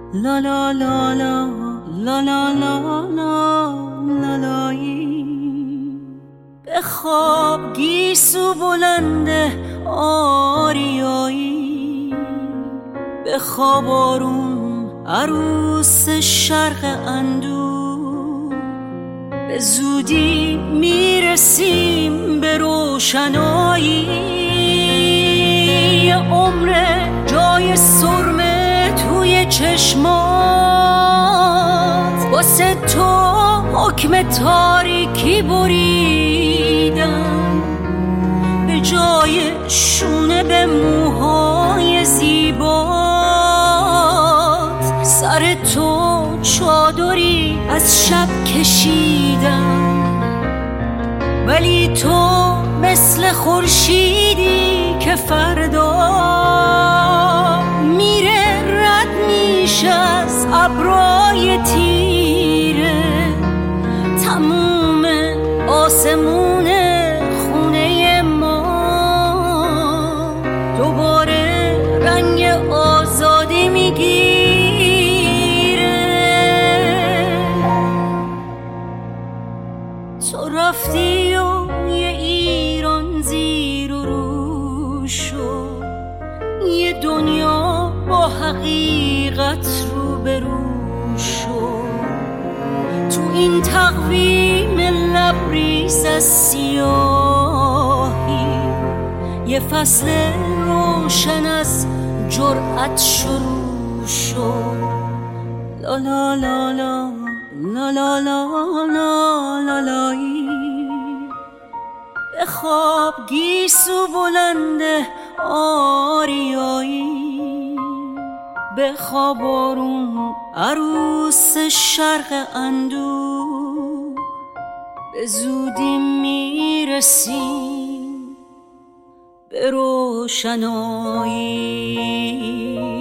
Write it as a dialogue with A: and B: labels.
A: لا لا لا لا لا لا لا لا لایی. بخواب گیسو بلنده آریایی، بخواب آروم عروس شرق اندو، به زودی میرسیم به روشنایی. عمر جای سرمه توی چشمات، واسه تو حکم تاریکی بریدم، به جای شونه به موهای زیبات، سر تو چادری از شب کشیدم. ولی تو مثل خورشیدی که فردا میره رد میشه از ابرای تیره، تموم آسمون خونه ما دوباره رنگ آزادی میگیره. تو رفتی و یه ایران زیر و رو شد، یه دنیا با حقیقت روبرو شد. تو این تقویم لبریز از سیاهی، یه فصل روشن از جرأت شروع شد. لا لا لا لا لا لا لا لا لا لایی. بخواب گیسو بلنده آریایی، بخواب آروم عروس شرق اندو، به زودی میرسیم به روشنایی.